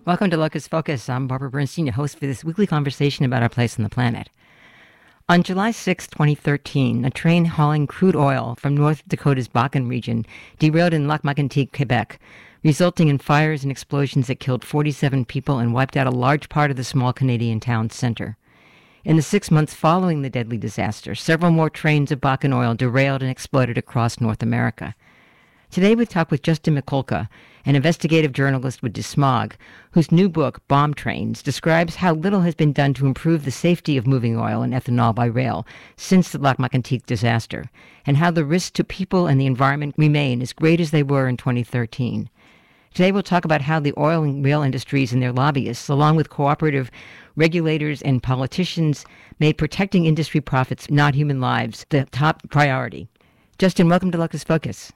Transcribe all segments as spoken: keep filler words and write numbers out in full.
Welcome to Locus Focus. I'm Barbara Bernstein, your host for this weekly conversation about our place on the planet. On July sixth, twenty thirteen, a train hauling crude oil from North Dakota's Bakken region derailed in Lac-Mégantic, Quebec, resulting in fires and explosions that killed forty-seven people and wiped out a large part of the small Canadian town's center. In the six months following the deadly disaster, several more trains of Bakken oil derailed and exploded across North America. Today we talk with Justin Mikulka, an investigative journalist with DeSmog, whose new book, Bomb Trains, describes how little has been done to improve the safety of moving oil and ethanol by rail since the Lac-Mégantic disaster, and how the risks to people and the environment remain as great as they were in twenty thirteen. Today we'll talk about how the oil and rail industries and their lobbyists, along with cooperative regulators and politicians, made protecting industry profits, not human lives, the top priority. Justin, welcome to Locus Focus.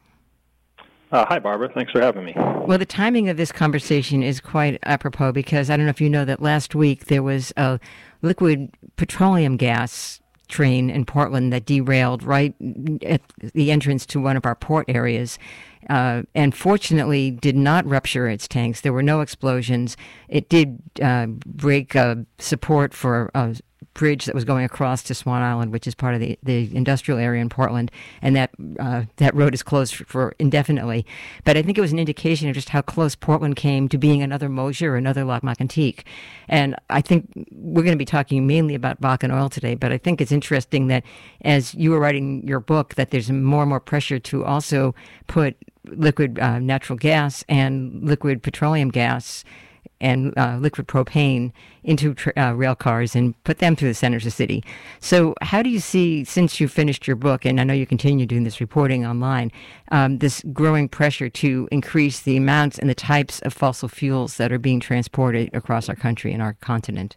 Uh, hi, Barbara. Thanks for having me. Well, the timing of this conversation is quite apropos because I don't know if you know that last week there was a liquid petroleum gas train in Portland that derailed right at the entrance to one of our port areas uh, and fortunately did not rupture its tanks. There were no explosions. It did uh, break uh, support for a bridge that was going across to Swan Island, which is part of the, the industrial area in Portland, and that uh, that road is closed for, for indefinitely. But I think it was an indication of just how close Portland came to being another Mosier or another Lac-Mégantic. And I think we're going to be talking mainly about Bakken oil today, but I think it's interesting that as you were writing your book, that there's more and more pressure to also put liquid uh, natural gas and liquid petroleum gas and uh, liquid propane into tra- uh, rail cars and put them through the centers of the city. So how do you see, since you finished your book, and I know you continue doing this reporting online, um, this growing pressure to increase the amounts and the types of fossil fuels that are being transported across our country and our continent?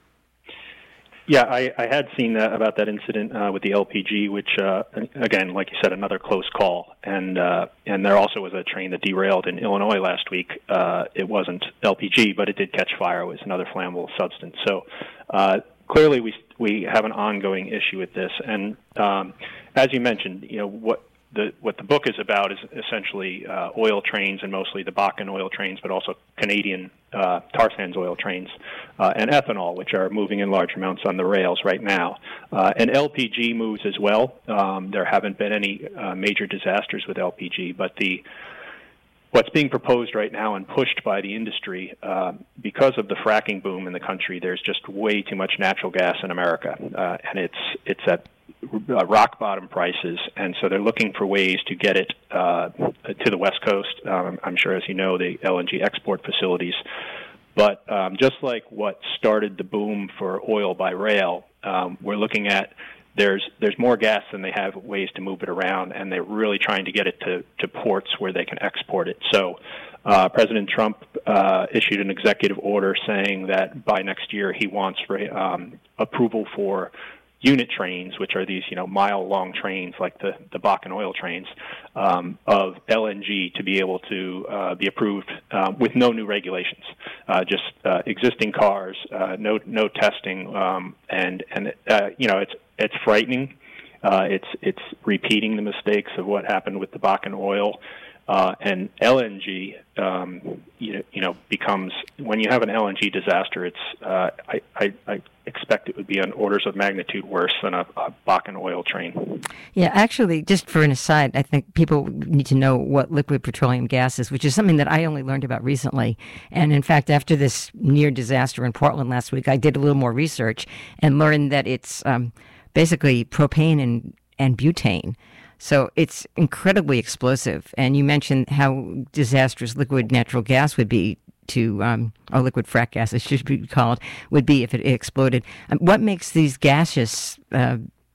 Yeah, I, I had seen uh, about that incident uh, with the L P G, which, uh, again, like you said, another close call. And uh, and there also was a train that derailed in Illinois last week. Uh, it wasn't L P G, but it did catch fire. It was another flammable substance. So uh, clearly we we have an ongoing issue with this. And um, as you mentioned, you know, what the what the book is about is essentially uh, oil trains, and mostly the Bakken oil trains, but also Canadian uh, tar sands oil trains, uh, and ethanol, which are moving in large amounts on the rails right now. Uh, and L P G moves as well. Um, there haven't been any uh, major disasters with L P G, but the what's being proposed right now and pushed by the industry, uh, because of the fracking boom in the country, there's just way too much natural gas in America, uh, and it's it's at Uh, rock bottom prices, and so they're looking for ways to get it uh, to the West Coast. Um, I'm sure, as you know, the L N G export facilities. But um, just like what started the boom for oil by rail, um, we're looking at there's there's more gas than they have ways to move it around, and they're really trying to get it to, to ports where they can export it. So uh, President Trump uh, issued an executive order saying that by next year he wants um, approval for unit trains, which are these, you know, mile-long trains like the, the Bakken oil trains, um, of L N G to be able to uh, be approved uh, with no new regulations, uh, just uh, existing cars, uh, no no testing, um, and and uh, you know, it's it's frightening. Uh, it's it's repeating the mistakes of what happened with the Bakken oil. Uh, and L N G, um, you know, you know, becomes, when you have an L N G disaster, it's uh, I, I, I expect it would be on orders of magnitude worse than a, a Bakken oil train. Yeah, actually, just for an aside, I think people need to know what liquid petroleum gas is, which is something that I only learned about recently. And in fact, after this near disaster in Portland last week, I did a little more research and learned that it's um, basically propane and, and butane. So it's incredibly explosive. And you mentioned how disastrous liquid natural gas would be to, um, or liquid frac gas, it should be called, would be if it exploded. Um, what makes these gaseous uh,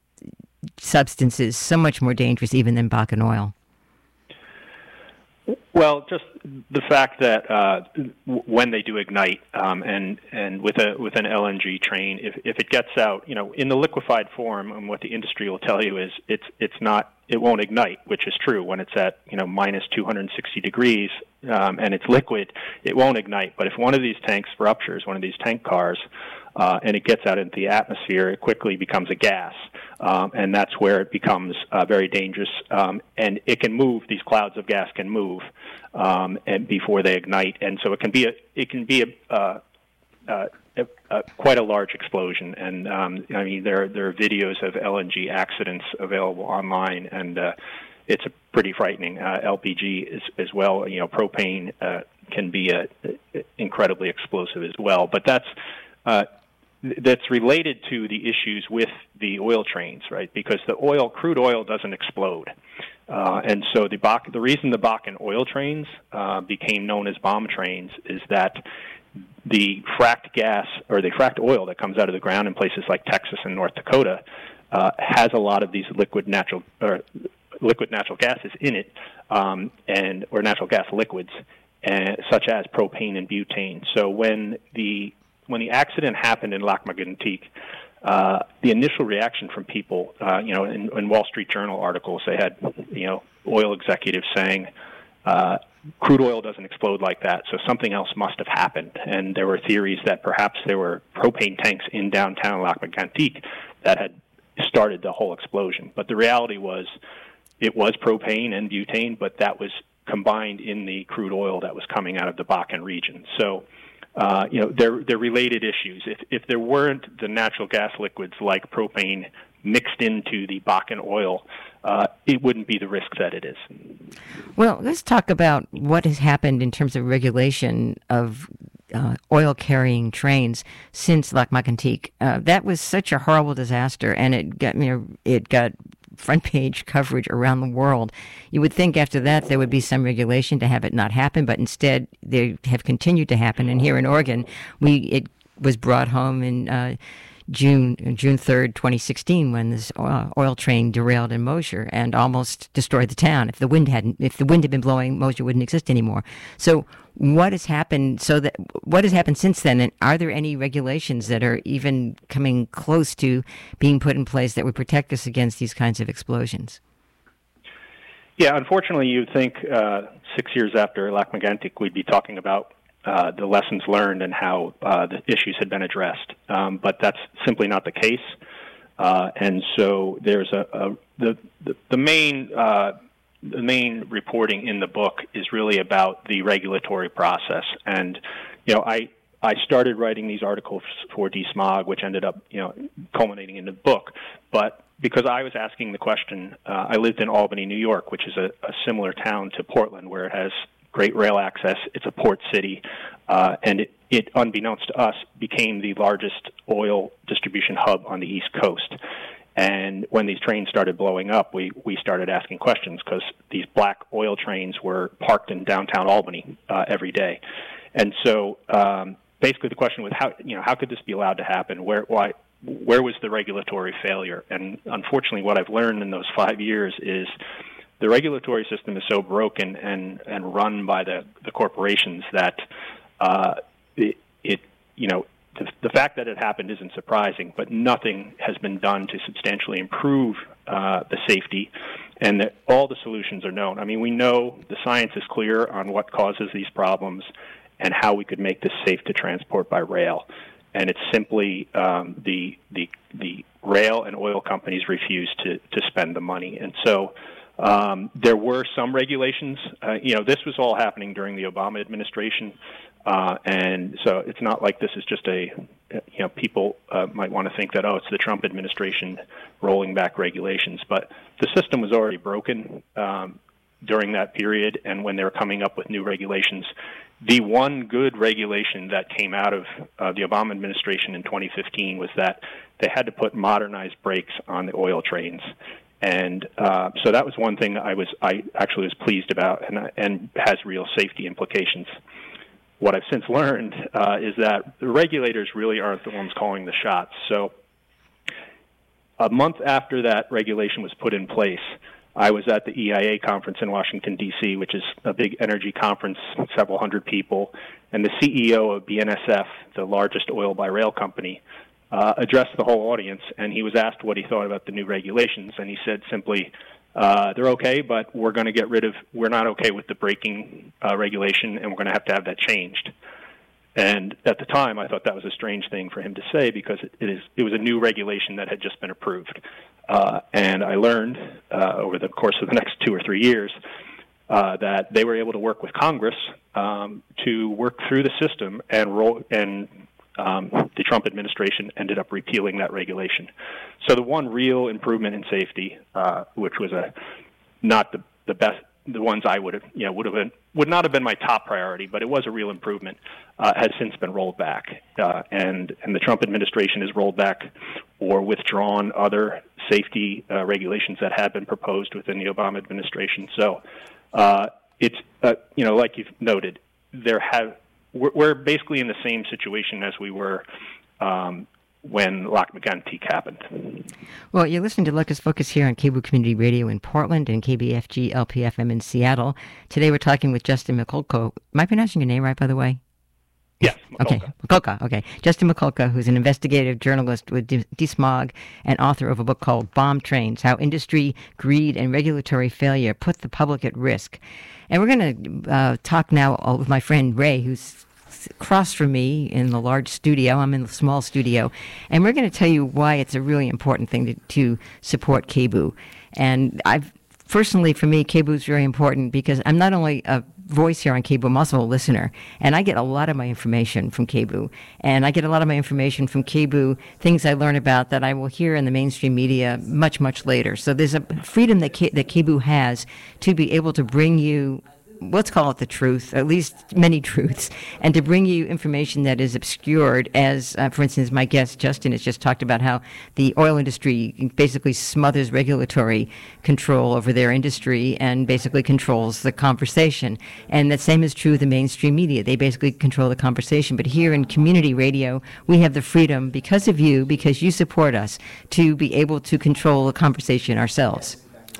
substances so much more dangerous even than Bakken oil? Well, just the fact that uh, w- when they do ignite, um, and and with a with an L N G train, if if it gets out, you know, in the liquefied form, and what the industry will tell you is it's it's not it won't ignite, which is true when it's at, you know, minus two hundred sixty degrees um, and it's liquid, it won't ignite. But if one of these tanks ruptures, one of these tank cars, uh, and it gets out into the atmosphere, it quickly becomes a gas. Um, and that's where it becomes uh, very dangerous. Um, and it can move; these clouds of gas can move, um, and before they ignite, and so it can be a it can be a, uh, uh, a, a quite a large explosion. And um, I mean, there there are videos of L N G accidents available online, and uh, it's a pretty frightening. Uh, L P G is, as well. You know, propane uh, can be a, a incredibly explosive as well. But that's uh, that's related to the issues with the oil trains, right? Because the oil, crude oil, doesn't explode, uh, and so the Bak- the reason the Bakken oil trains uh, became known as bomb trains is that the fracked gas or the fracked oil that comes out of the ground in places like Texas and North Dakota uh, has a lot of these liquid natural or liquid natural gases in it, um, and or natural gas liquids, uh, such as propane and butane. So when the when the accident happened in Lac-Mégantic, uh, the initial reaction from people, uh, you know, in, in Wall Street Journal articles, they had, you know, oil executives saying, uh, crude oil doesn't explode like that, so something else must have happened. And there were theories that perhaps there were propane tanks in downtown Lac-Mégantic that had started the whole explosion. But the reality was it was propane and butane, but that was combined in the crude oil that was coming out of the Bakken region. So, uh, you know, they're, they're related issues. If, if there weren't the natural gas liquids like propane mixed into the Bakken oil, uh, it wouldn't be the risk that it is. Well, let's talk about what has happened in terms of regulation of uh, oil-carrying trains since Lac-Mégantic. Uh, that was such a horrible disaster, and it got, you know, it got front-page coverage around the world. You would think after that there would be some regulation to have it not happen, but instead they have continued to happen. And here in Oregon, we it was brought home in uh, June June third, twenty sixteen, when this oil, oil train derailed in Mosier and almost destroyed the town. If the wind hadn't, if the wind had been blowing, Mosier wouldn't exist anymore. So, what has happened? So that what has happened since then? And are there any regulations that are even coming close to being put in place that would protect us against these kinds of explosions? Yeah, unfortunately, you'd think uh, six years after Lac-Mégantic, we'd be talking about Uh, the lessons learned and how uh, the issues had been addressed, um, but that's simply not the case. Uh, and so there's a, a the, the the main uh, the main reporting in the book is really about the regulatory process. And you know, I I started writing these articles for DeSmog, which ended up you know culminating in the book, but because I was asking the question, uh, I lived in Albany, New York, which is a, a similar town to Portland, where it has great rail access. It's a port city, uh, and it, it, unbeknownst to us, became the largest oil distribution hub on the East Coast. And when these trains started blowing up, we, we started asking questions because these black oil trains were parked in downtown Albany uh, every day. And so um, basically the question was, how, you know, how could this be allowed to happen? Where, why, where was the regulatory failure? And unfortunately, what I've learned in those five years is the regulatory system is so broken and, and run by the, the corporations that uh, it, it, you know, the, the fact that it happened isn't surprising, but nothing has been done to substantially improve uh, the safety, and that all the solutions are known. I mean, we know the science is clear on what causes these problems and how we could make this safe to transport by rail. And it's simply um, the, the, the rail and oil companies refuse to, to spend the money. And so Um, there were some regulations. Uh, you know, this was all happening during the Obama administration, uh, and so it's not like this is just a, you know, people uh, might want to think that, oh, it's the Trump administration rolling back regulations, but the system was already broken um, during that period, and when they were coming up with new regulations, the one good regulation that came out of uh, the Obama administration in twenty fifteen was that they had to put modernized brakes on the oil trains. And uh, so that was one thing I was I actually was pleased about, and and has real safety implications. What I've since learned uh, is that the regulators really aren't the ones calling the shots. So a month after that regulation was put in place, I was at the E I A conference in Washington, D C, which is a big energy conference, several hundred people, and the C E O of B N S F, the largest oil by rail company, Uh, addressed the whole audience, and he was asked what he thought about the new regulations, and he said simply, uh, they're okay, but we're going to get rid of, we're not okay with the braking uh, regulation, and we're going to have to have that changed. And at the time, I thought that was a strange thing for him to say because it, it is it was a new regulation that had just been approved. Uh, and I learned uh, over the course of the next two or three years uh, that they were able to work with Congress um, to work through the system and roll and um, the Trump administration ended up repealing that regulation. So the one real improvement in safety, uh, which was a not the, the best. The ones I would have, you know, would have been, would not have been my top priority, but it was a real improvement, uh, has since been rolled back. Uh, and, and the Trump administration has rolled back or withdrawn other safety uh, regulations that had been proposed within the Obama administration. So uh, it's, uh, you know, like you've noted, there have, we're, we're basically in the same situation as we were um, when Lac-Mégantic happened. Well, you're listening to Locus Focus here on KBOO Community Radio in Portland and K B F G L P F M in Seattle. Today we're talking with Justin Mikulka. Am I pronouncing your name right, by the way? Yes, Mikulka. Okay, Mikulka, okay. Justin Mikulka, who's an investigative journalist with DeSmog and author of a book called Bomb Trains, How Industry, Greed, and Regulatory Failure Put the Public at Risk. And we're going to uh, talk now with my friend Ray, who's across from me in the large studio. I'm in the small studio. And we're going to tell you why it's a really important thing to, to support KBOO. And I've personally, for me, KBOO is very important because I'm not only a voice here on KBOO, I'm also a listener. And I get a lot of my information from KBOO. And I get a lot of my information from KBOO, things I learn about that I will hear in the mainstream media much, much later. So there's a freedom that, K- that KBOO has to be able to bring you, let's call it the truth, at least many truths, and to bring you information that is obscured as, uh, for instance, my guest Justin has just talked about how the oil industry basically smothers regulatory control over their industry and basically controls the conversation. And the same is true of the mainstream media. They basically control the conversation. But here in community radio, we have the freedom, because of you, because you support us, to be able to control the conversation ourselves.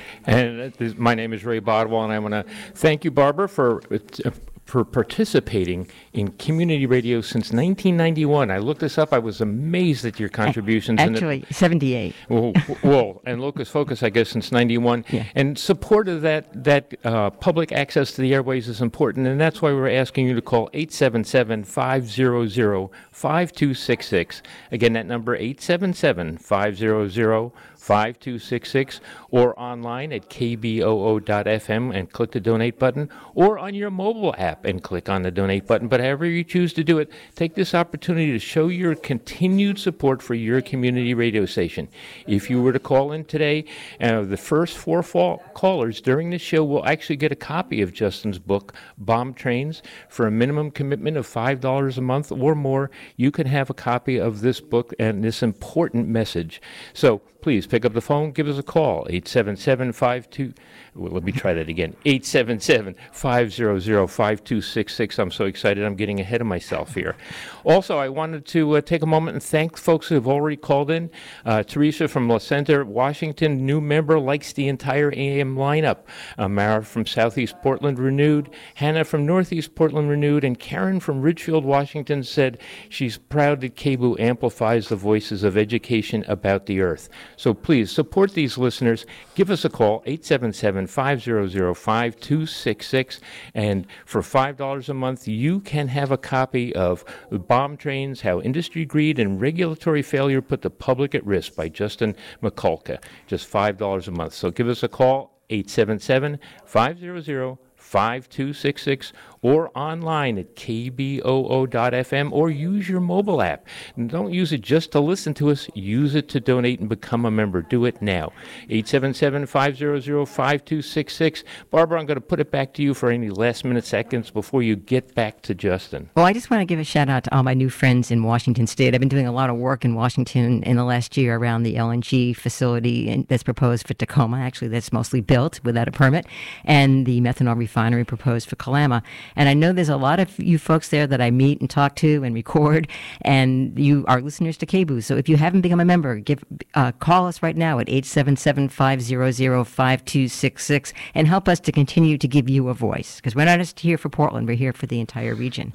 And this, my name is Ray Bodwell, and I want to thank you, Barbara, for uh, for participating in community radio since nineteen ninety-one. I looked this up. I was amazed at your contributions. Actually, and seventy-eight. Well, well, and Locus Focus, I guess, since ninety-one. Yeah. And support of that, that uh, public access to the airways is important, and that's why we're asking you to call eight seven seven, five hundred, five two six six. Again, that number, eight seven seven, five hundred, five two six six, or online at k b o o dot f m and click the donate button, or on your mobile app and click on the donate button. But however you choose to do it, take this opportunity to show your continued support for your community radio station. If you were to call in today, uh, the first four fall callers during the show will actually get a copy of Justin's book, Bomb Trains. For a minimum commitment of five dollars a month or more, you can have a copy of this book and this important message. So please pick up the phone, give us a call, eight seven seven, five two, well, let me try that again, eight seven seven, five hundred, five two six six. I'm so excited, I'm getting ahead of myself here. Also, I wanted to uh, take a moment and thank folks who have already called in. Uh, Teresa from La Center, Washington, new member, likes the entire A M lineup. Uh, Mara from Southeast Portland, renewed. Hannah from Northeast Portland, renewed. And Karen from Ridgefield, Washington, said she's proud that KBOO amplifies the voices of education about the earth. So please support these listeners. Give us a call, eight seven seven, five hundred, five two six six. And for five dollars a month, you can have a copy of Bomb Trains, How Industry Greed and Regulatory Failure Put the Public at Risk by Justin Mikulka. Just five dollars a month. So give us a call, eight seven seven, five hundred, five two six six, or online at k b o o dot f m, or use your mobile app. And don't use it just to listen to us. Use it to donate and become a member. Do it now. eight seven seven, five hundred, five two six six. Barbara, I'm going to put it back to you for any last-minute seconds before you get back to Justin. Well, I just want to give a shout-out to all my new friends in Washington State. I've been doing a lot of work in Washington in the last year around the L N G facility that's proposed for Tacoma. Actually, that's mostly built without a permit, and the methanol refinery proposed for Kalama. And I know there's a lot of you folks there that I meet and talk to and record, and you are listeners to KBOO. So if you haven't become a member, give uh, call us right now at eight seven seven, five hundred, five two six six and help us to continue to give you a voice, because we're not just here for Portland, we're here for the entire region.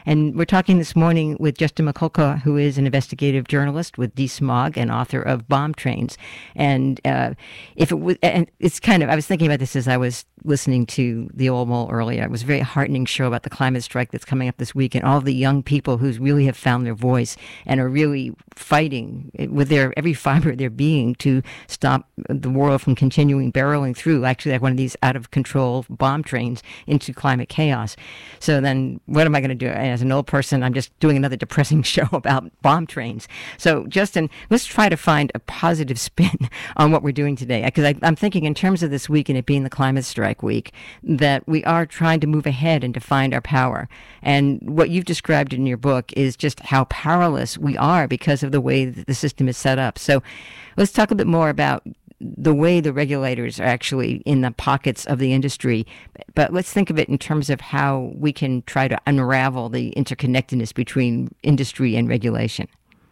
And we're talking this morning with Justin Mikulka, who is an investigative journalist with DeSmog and author of Bomb Trains. And uh, if it was, and it's kind of, I was thinking about this as I was listening to the Old Mole earlier. It was a very heartening show about the climate strike that's coming up this week, and all the young people who really have found their voice and are really fighting with their every fiber of their being to stop the world from continuing barreling through, actually like one of these out of control bomb trains into climate chaos. So then what am I going to do? As an old person, I'm just doing another depressing show about bomb trains. So Justin, let's try to find a positive spin on what we're doing today, because I'm thinking in terms of this week and it being the climate strike week, that we are trying to move ahead and to find our power. And what you've described in your book is just how powerless we are because of the way that the system is set up. So let's talk a bit more about the way the regulators are actually in the pockets of the industry. But let's think of it in terms of how we can try to unravel the interconnectedness between industry and regulation.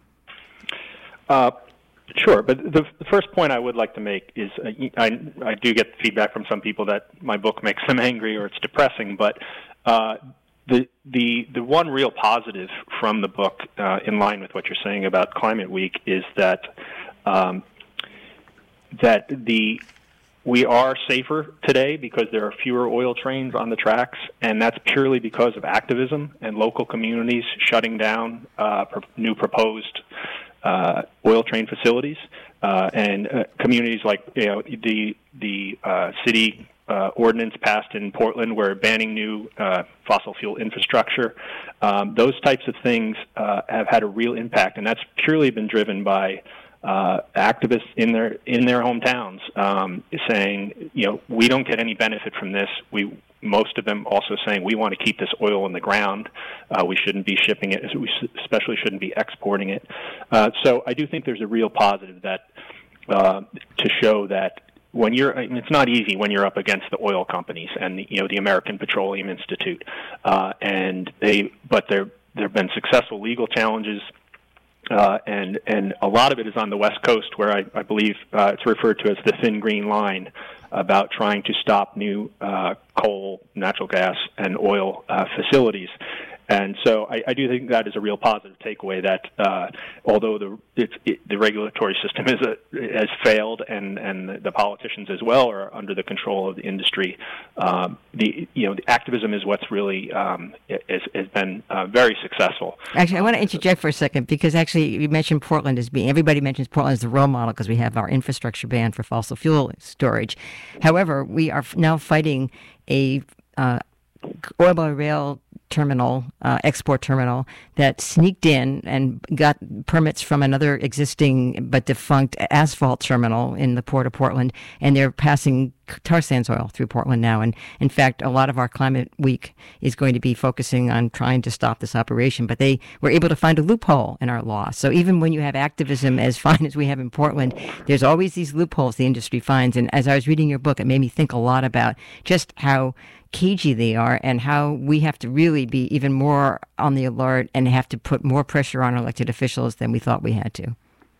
Uh, Sure, but the, the first point I would like to make is uh, I, I do get feedback from some people that my book makes them angry or it's depressing, but uh, the the the one real positive from the book, uh, in line with what you're saying about Climate Week, is that um, that the we are safer today because there are fewer oil trains on the tracks, and that's purely because of activism and local communities shutting down uh, pro- new proposed Uh, oil train facilities, uh, and uh, communities like you know the the uh, city uh, ordinance passed in Portland, where banning new uh, fossil fuel infrastructure. Um, those types of things uh, have had a real impact, and that's purely been driven by uh, activists in their in their hometowns, um, saying, you know, we don't get any benefit from this. We most of them also saying we want to keep this oil in the ground. Uh, we shouldn't be shipping it. We especially shouldn't be exporting it. Uh, so I do think there's a real positive that uh, to show that when you're, I mean, it's not easy when you're up against the oil companies and the, you know the American Petroleum Institute, uh, and they, but there there have been successful legal challenges. Uh, and and a lot of it is on the West Coast, where I, I believe uh, it's referred to as the thin green line, about trying to stop new uh, coal, natural gas, and oil uh, facilities. And so I, I do think that is a real positive takeaway, that uh, although the it's, it, the regulatory system is a, has failed, and, and the politicians as well are under the control of the industry, um, the you know the activism is what's really um, has, has been uh, very successful. Actually, I want to interject for a second, because actually you mentioned Portland as being, everybody mentions Portland as the role model because we have our infrastructure ban for fossil fuel storage. However, we are now fighting a uh, oil by rail terminal, uh, export terminal, that sneaked in and got permits from another existing but defunct asphalt terminal in the Port of Portland, and they're passing tar sands oil through Portland now. And in fact, a lot of our Climate Week is going to be focusing on trying to stop this operation, but they were able to find a loophole in our law. So even when you have activism as fine as we have in Portland, there's always these loopholes the industry finds. And as I was reading your book, it made me think a lot about just how cagey they are, and how we have to really be even more on the alert and have to put more pressure on our elected officials than we thought we had to.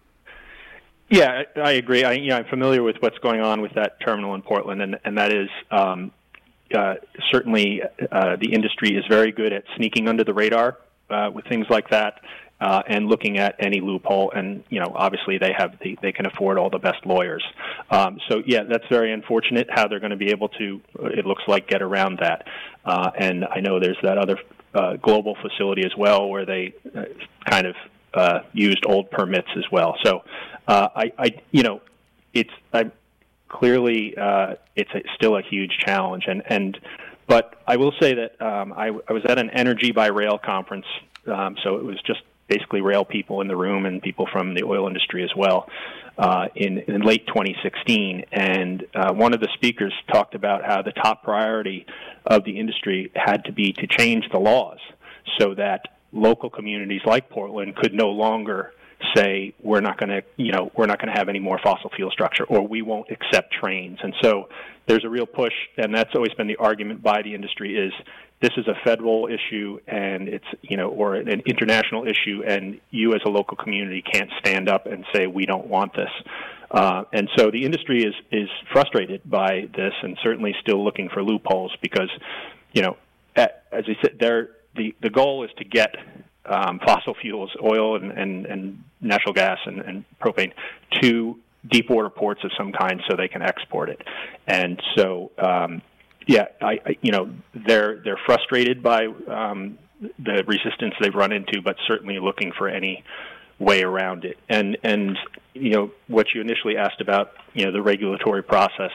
Yeah, I, I agree. I, you know, I'm familiar with what's going on with that terminal in Portland, and, and that is um, uh, certainly uh, the industry is very good at sneaking under the radar uh, with things like that. Uh, and looking at any loophole, and you know, obviously they have the, they can afford all the best lawyers. Um, so yeah, that's very unfortunate how they're going to be able to. It looks like get around that. Uh, and I know there's that other uh, global facility as well where they uh, kind of uh, used old permits as well. So uh, I, I, you know, it's I clearly uh, it's a, still a huge challenge. And and but I will say that um, I, I was at an Energy by Rail conference, um, so it was just basically rail people in the room and people from the oil industry as well, uh, in, in late twenty sixteen. And uh, one of the speakers talked about how the top priority of the industry had to be to change the laws so that local communities like Portland could no longer say, we're not going to, you know, we're not going to have any more fossil fuel structure, or we won't accept trains. And so there's a real push, and that's always been the argument by the industry, is this is a federal issue, and it's, you know, or an international issue, and you as a local community can't stand up and say, we don't want this. Uh, and so the industry is, is frustrated by this, and certainly still looking for loopholes, because, you know, at, as I said, they're, the, the goal is to get um, fossil fuels, oil and, and, and natural gas and, and propane to deep water ports of some kind so they can export it. And so, um, yeah, I, I, you know, they're they're frustrated by um, the resistance they've run into, but certainly looking for any way around it. And and you know what you initially asked about, you know, the regulatory process.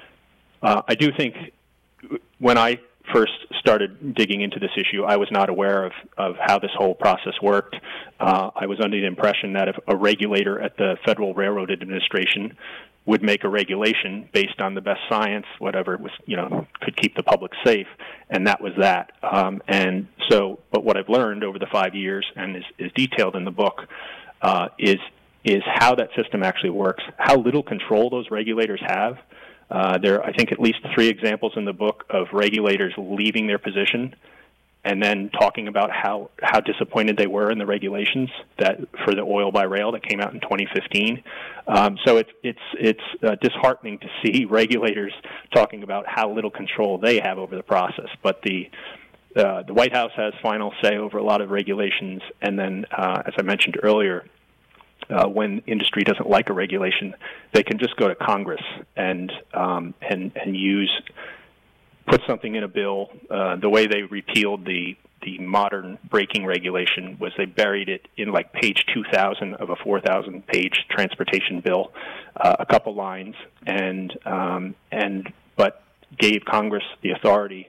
Uh, I do think when I first started digging into this issue, I was not aware of, of how this whole process worked. Uh, I was under the impression that if a regulator at the Federal Railroad Administration would make a regulation based on the best science, whatever it was, you know, could keep the public safe, and that was that. Um, and so, but what I've learned over the five years, and is, is detailed in the book, uh, is is how that system actually works, how little control those regulators have. Uh, there are, I think, at least three examples in the book of regulators leaving their position and then talking about how, how disappointed they were in the regulations that for the oil by rail that came out in twenty fifteen. Um, so it's it's it's uh, disheartening to see regulators talking about how little control they have over the process. But the uh, the White House has final say over a lot of regulations, and then, uh, as I mentioned earlier, Uh, when industry doesn't like a regulation, they can just go to Congress and um, and and use put something in a bill. Uh, the way they repealed the the modern braking regulation was they buried it in like page two thousand of a four thousand page transportation bill, uh, a couple lines, and um, and but gave Congress the authority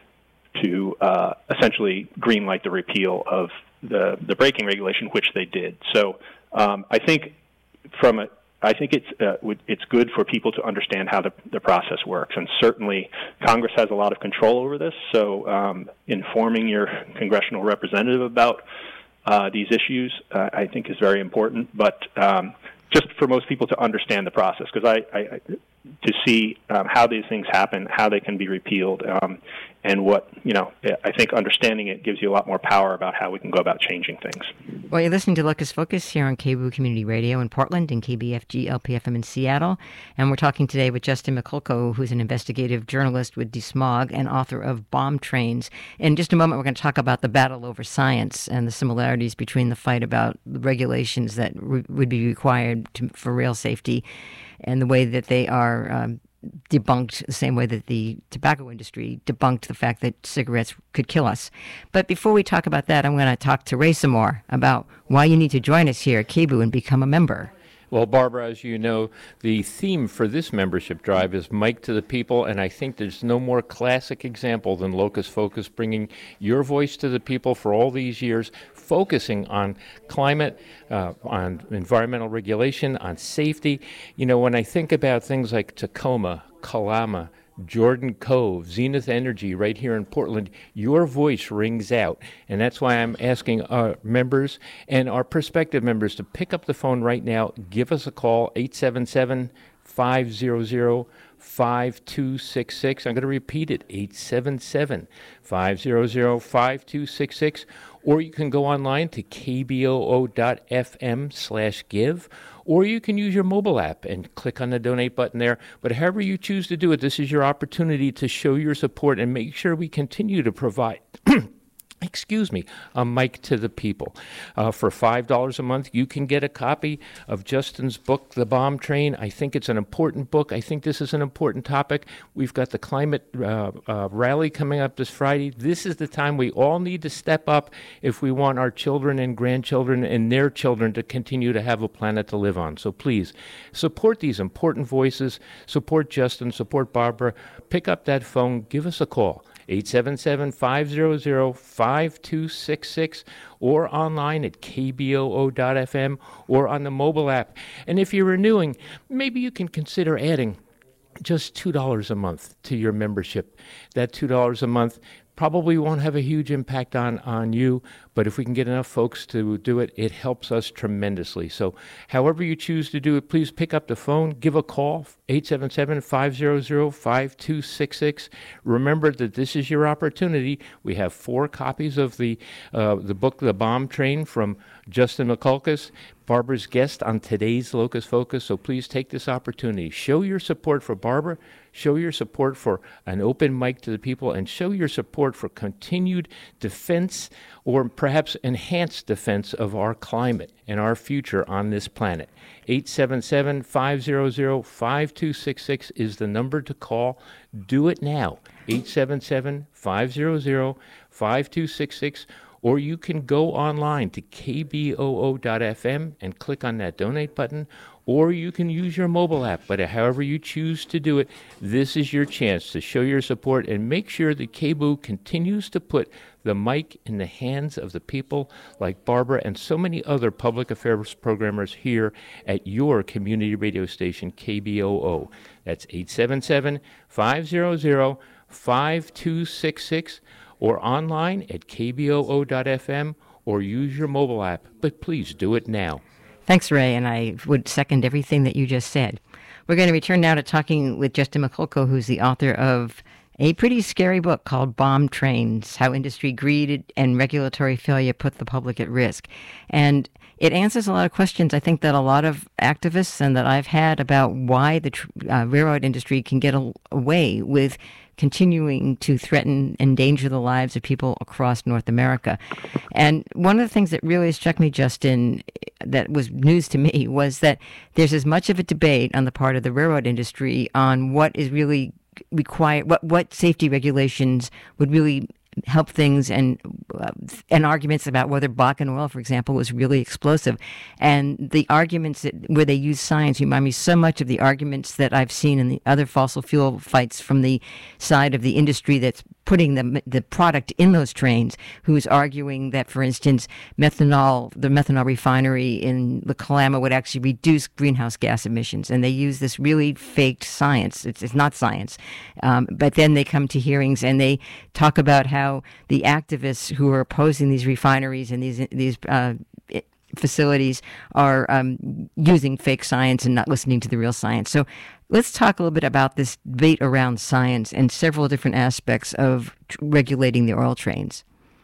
to uh, essentially greenlight the repeal of the the braking regulation, which they did. So. Um, I think from a, I think it's uh, it's good for people to understand how the, the process works, and certainly Congress has a lot of control over this. So um, informing your congressional representative about uh, these issues, uh, I think, is very important. But um, just for most people to understand the process, because I, I, I to see um, how these things happen, how they can be repealed, um, and what, you know, I think understanding it gives you a lot more power about how we can go about changing things. Well, you're listening to Locus Focus here on K B O O Community Radio in Portland and K B F G L P F M in Seattle. And we're talking today with Justin Mikulko, who's an investigative journalist with DeSmog and author of Bomb Trains. In just a moment, we're going to talk about the battle over science and the similarities between the fight about the regulations that re- would be required to, for rail safety and the way that they are um, debunked the same way that the tobacco industry debunked the fact that cigarettes could kill us. But before we talk about that, I'm going to talk to Ray some more about why you need to join us here at K B O O and become a member. Well, Barbara, as you know, the theme for this membership drive is Mike to the People, and I think there's no more classic example than Locus Focus, bringing your voice to the people for all these years, focusing on climate, uh, on environmental regulation, on safety. You know, when I think about things like Tacoma, Kalama, Jordan Cove, Zenith Energy right here in Portland, your voice rings out. And that's why I'm asking our members and our prospective members to pick up the phone right now. Give us a call, eight seven seven, five hundred, five two six six. I'm going to repeat it, eight seven seven, five hundred, five two six six. Or you can go online to kboo.fm slash give. Or you can use your mobile app and click on the donate button there. But however you choose to do it, this is your opportunity to show your support and make sure we continue to provide excuse me, a mic to the people. Uh, for five dollars a month, you can get a copy of Justin's book, The Bomb Train. I think it's an important book. I think this is an important topic. We've got the climate uh, uh, rally coming up this Friday. This is the time we all need to step up if we want our children and grandchildren and their children to continue to have a planet to live on. So please, support these important voices. Support Justin. Support Barbara. Pick up that phone. Give us a call. eight seven seven, five hundred, five two six six, or online at k b o o dot f m or on the mobile app. And if you're renewing, maybe you can consider adding just two dollars a month to your membership. That two dollars a month probably won't have a huge impact on, on you, but if we can get enough folks to do it, it helps us tremendously. So however you choose to do it, please pick up the phone, give a call, eight seven seven, five hundred, five two six six. Remember that this is your opportunity. We have four copies of the uh, the book, The Bomb Train, from Justin Mikulko. Barbara's guest on today's Locus Focus, so please take this opportunity. Show your support for Barbara, show your support for an open mic to the people, and show your support for continued defense or perhaps enhanced defense of our climate and our future on this planet. eight seven seven, five hundred, five two six six is the number to call. Do it now, eight seven seven, five hundred, five two six six. Or you can go online to k b o o dot f m and click on that donate button, or you can use your mobile app. But however you choose to do it, this is your chance to show your support and make sure that K B O O continues to put the mic in the hands of the people like Barbara and so many other public affairs programmers here at your community radio station, K B O O. That's eight seven seven, five hundred, five two six six. Or online at k b o o dot f m, or use your mobile app. But please do it now. Thanks, Ray, and I would second everything that you just said. We're going to return now to talking with Justin McCullough, who's the author of a pretty scary book called Bomb Trains, How Industry Greed and Regulatory Failure Put the Public at Risk. And it answers a lot of questions, I think, that a lot of activists and that I've had about why the tr- uh, railroad industry can get a- away with continuing to threaten, endanger the lives of people across North America. And one of the things that really struck me, Justin, that was news to me, was that there's as much of a debate on the part of the railroad industry on what is really required, what, what safety regulations would really help things, and uh, and arguments about whether Bakken oil, for example, was really explosive. And the arguments that, where they use science remind me so much of the arguments that I've seen in the other fossil fuel fights from the side of the industry that's putting the the product in those trains, who is arguing that, for instance, methanol, the methanol refinery in La Calama would actually reduce greenhouse gas emissions. And they use this really faked science. It's, it's not science. Um, but then they come to hearings and they talk about how the activists who are opposing these refineries and these these uh, facilities are um, using fake science and not listening to the real science. So let's talk a little bit about this debate around science and several different aspects of tr- regulating the oil trains.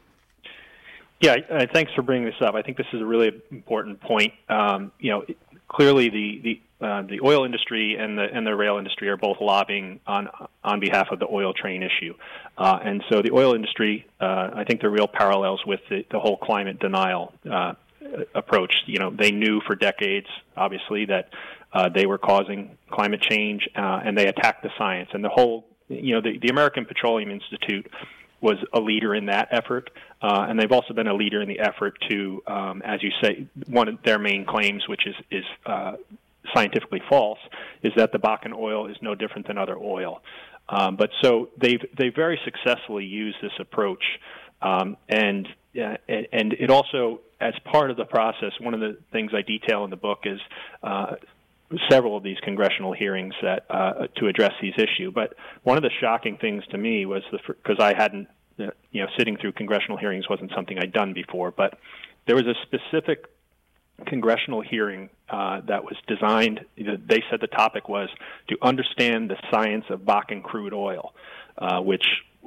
Yeah, uh, thanks for bringing this up. I think this is a really important point. Um, you know, clearly the the uh, the oil industry and the and the rail industry are both lobbying on on behalf of the oil train issue, uh, and so the oil industry, uh, I think there are real parallels with the, the whole climate denial uh, approach. You know, they knew for decades, obviously, that uh, they were causing climate change, uh, and they attacked the science. And the whole, you know, the, the American Petroleum Institute was a leader in that effort, uh, and they've also been a leader in the effort to, um, as you say, one of their main claims, which is is uh, scientifically false, is that the Bakken oil is no different than other oil. Um, but so they've they very successfully used this approach, um, and uh, and it also, as part of the process, one of the things I detail in the book is uh, several of these congressional hearings that uh, to address these issues. But one of the shocking things to me was the because I hadn't, you know, sitting through congressional hearings wasn't something I'd done before, but there was a specific congressional hearing uh, that was designed. They said the topic was to understand the science of Bakken crude oil, uh, which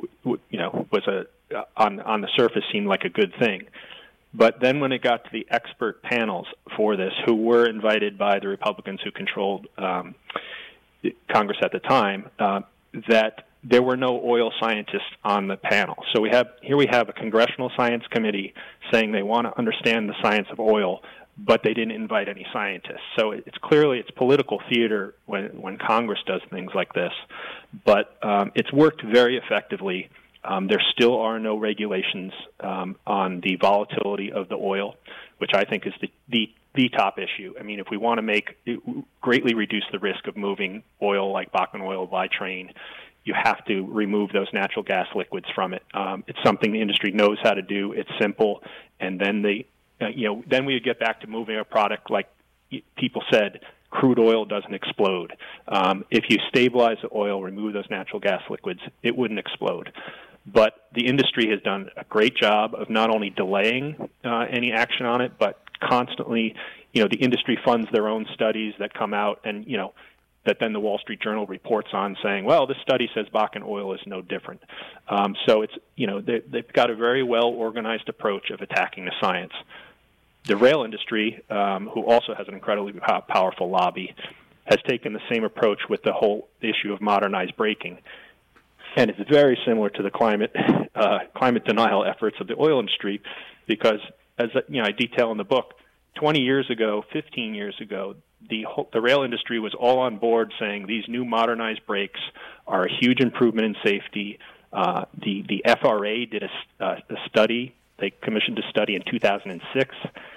you know was a on on the surface seemed like a good thing. But then when it got to the expert panels for this, who were invited by the Republicans who controlled um, Congress at the time, uh, that there were no oil scientists on the panel. So we have here we have a Congressional Science Committee saying they want to understand the science of oil, but they didn't invite any scientists. So it's clearly it's political theater when when Congress does things like this. But um, it's worked very effectively. Um, there still are no regulations um, on the volatility of the oil, which I think is the, the the top issue. I mean, if we want to make greatly reduce the risk of moving oil like Bakken oil by train, you have to remove those natural gas liquids from it. Um, it's something the industry knows how to do. It's simple, and then they, uh, you know, then we would get back to moving a product like people said. Crude oil doesn't explode. Um, if you stabilize the oil, remove those natural gas liquids, it wouldn't explode. But the industry has done a great job of not only delaying uh, any action on it, but constantly, you know, the industry funds their own studies that come out and, you know, that then the Wall Street Journal reports on saying, well, this study says Bakken oil is no different. Um, so it's, you know, they, they've got a very well-organized approach of attacking the science. the rail industry, um, who also has an incredibly pow- powerful lobby, has taken the same approach with the whole issue of modernized braking. And it's very similar to the climate uh, climate denial efforts of the oil industry, because, as you know, I detail in the book, twenty years ago, fifteen years ago, the whole, the rail industry was all on board saying these new modernized brakes are a huge improvement in safety. Uh, the the F R A did a, uh, a study; they commissioned a study in two thousand six.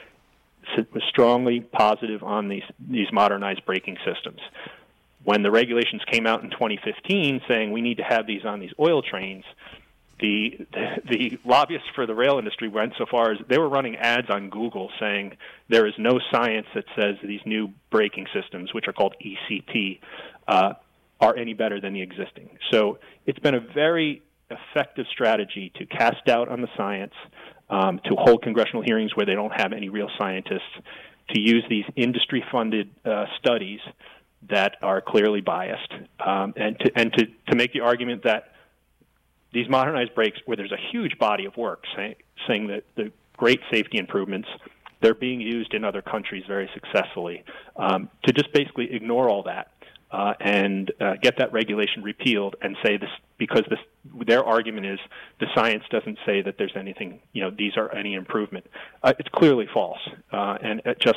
Was strongly positive on these these modernized braking systems. When the regulations came out in twenty fifteen saying we need to have these on these oil trains, the, the the lobbyists for the rail industry went so far as they were running ads on Google saying there is no science that says these new braking systems, which are called E C T, uh, are any better than the existing. So it's been a very effective strategy to cast doubt on the science, um, to hold congressional hearings where they don't have any real scientists, to use these industry-funded uh, studies that are clearly biased, um, and to and to, to make the argument that these modernized brakes, where there's a huge body of work say, saying that the great safety improvements, they're being used in other countries very successfully, um, to just basically ignore all that uh, and uh, get that regulation repealed and say this, because this, their argument is the science doesn't say that there's anything, you know, these are any improvement. Uh, it's clearly false, uh, and it just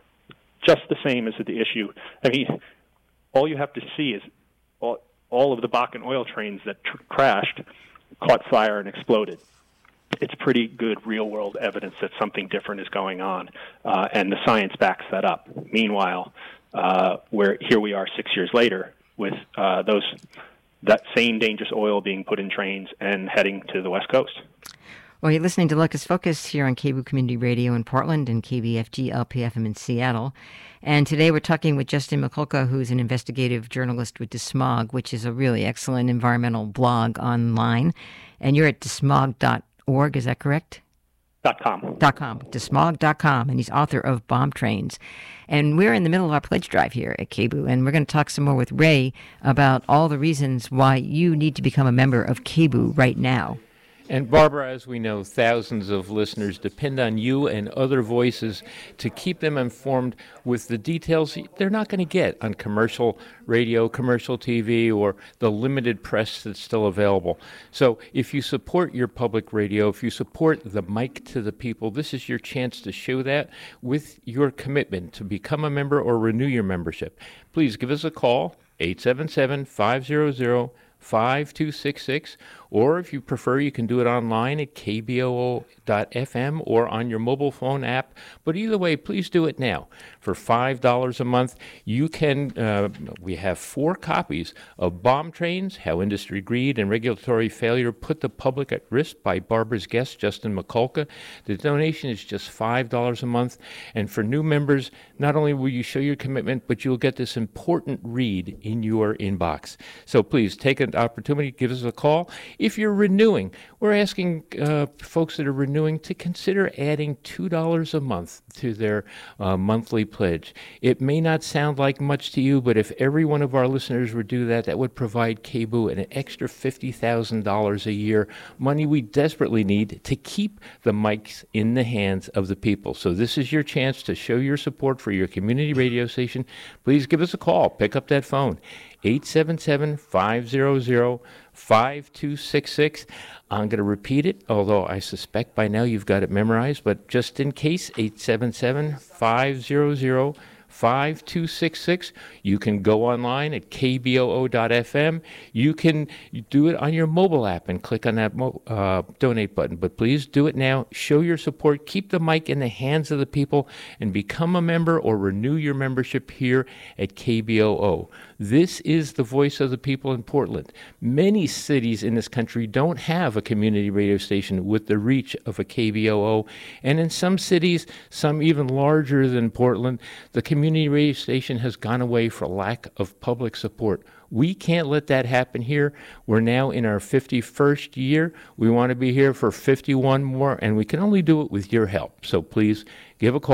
just the same as the issue. I mean, all you have to see is all, all of the Bakken oil trains that tr- crashed caught fire and exploded. It's pretty good real-world evidence that something different is going on, uh, and the science backs that up. Meanwhile, uh, where here we are six years later with uh, those that same dangerous oil being put in trains and heading to the West Coast. Well, you're listening to Locust Focus here on K B O Community Radio in Portland and K B F G L P F M in Seattle. And today we're talking with Justin Mikulka, who's an investigative journalist with DeSmog, which is a really excellent environmental blog online. And you're at desmog dot org, is that correct? Dot com. Dot com, desmog dot com, and he's author of Bomb Trains. And we're in the middle of our pledge drive here at K B O, and we're going to talk some more with Ray about all the reasons why you need to become a member of K B O right now. And Barbara, as we know, thousands of listeners depend on you and other voices to keep them informed with the details they're not going to get on commercial radio, commercial T V, or the limited press that's still available. So if you support your public radio, if you support the mic to the people, this is your chance to show that with your commitment to become a member or renew your membership. Please give us a call, eight seven seven, five hundred, five two six six, or if you prefer, you can do it online at k b o o dot f m or on your mobile phone app. But either way, please do it now. For five dollars a month, you can, uh, we have four copies of Bomb Trains, How Industry Greed and Regulatory Failure Put the Public at Risk by Barbara's guest, Justin Mikulka. The donation is just five dollars a month. And for new members, not only will you show your commitment, but you'll get this important read in your inbox. So please take an opportunity, give us a call. If you're renewing, we're asking uh, folks that are renewing to consider adding two dollars a month to their uh, monthly pledge. It may not sound like much to you, but if every one of our listeners would do that, that would provide K B O an extra fifty thousand dollars a year, money we desperately need to keep the mics in the hands of the people. So this is your chance to show your support for your community radio station. Please give us a call. Pick up that phone. eight seven seven, five hundred, five two six six. I'm going to repeat it, although I suspect by now you've got it memorized, but just in case, eight seven seven, five hundred, five two six six. You can go online at k b o o dot f m. You can do it on your mobile app and click on that mo- uh, donate button. But please do it now. Show your support. Keep the mic in the hands of the people and become a member or renew your membership here at K B O O. This is the voice of the people in Portland. Many cities in this country don't have a community radio station with the reach of a K B O O. And in some cities, some even larger than Portland, the community radio station has gone away for lack of public support. We can't let that happen here. We're now in our fifty-first year. We want to be here for fifty-one more, and we can only do it with your help. So please give a call,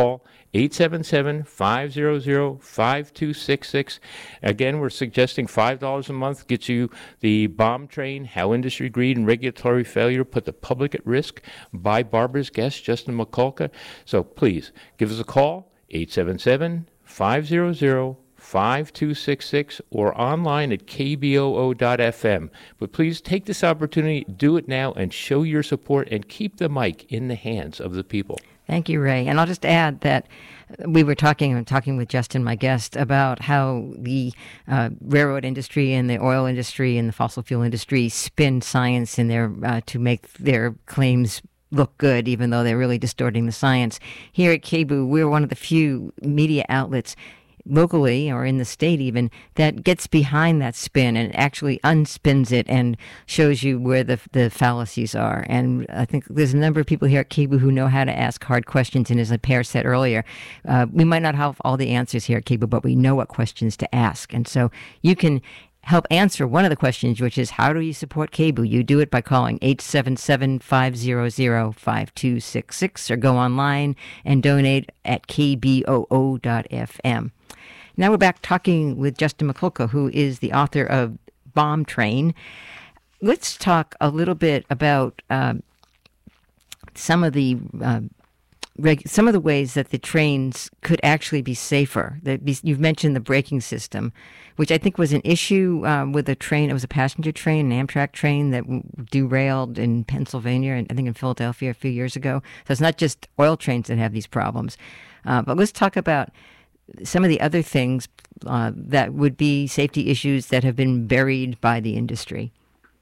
eight seven seven, five hundred, five two six six. Again, we're suggesting five dollars a month gets you the Bomb Train, How Industry Greed and Regulatory Failure Put the Public at Risk by Barbara's guest, Justin Mikulka. So please, give us a call, eight seven seven, five hundred, five two six six, or online at k b o o dot f m. But please take this opportunity, do it now, and show your support and keep the mic in the hands of the people. Thank you, Ray. And I'll just add that we were talking, I'm talking with Justin, my guest, about how the uh, railroad industry and the oil industry and the fossil fuel industry spin science in their uh, to make their claims look good, even though they're really distorting the science. Here at K B O O, we're one of the few media outlets locally or in the state even that gets behind that spin and actually unspins it and shows you where the the fallacies are. And I think there's a number of people here at K B O O who know how to ask hard questions. And as Per said earlier, uh, we might not have all the answers here at K B O O, but we know what questions to ask. And so you can help answer one of the questions, which is, how do you support K B O O? You do it by calling eight seven seven, five hundred, five two six six or go online and donate at k b o o dot f m. Now we're back talking with Justin Mikulka, who is the author of Bomb Train. Let's talk a little bit about uh, some of the uh, reg- some of the ways that the trains could actually be safer. That be, you've mentioned the braking system, which I think was an issue um, with a train. It was a passenger train, an Amtrak train that w- derailed in Pennsylvania and I think in Philadelphia a few years ago. So it's not just oil trains that have these problems. Uh, but let's talk about some of the other things uh, that would be safety issues that have been buried by the industry.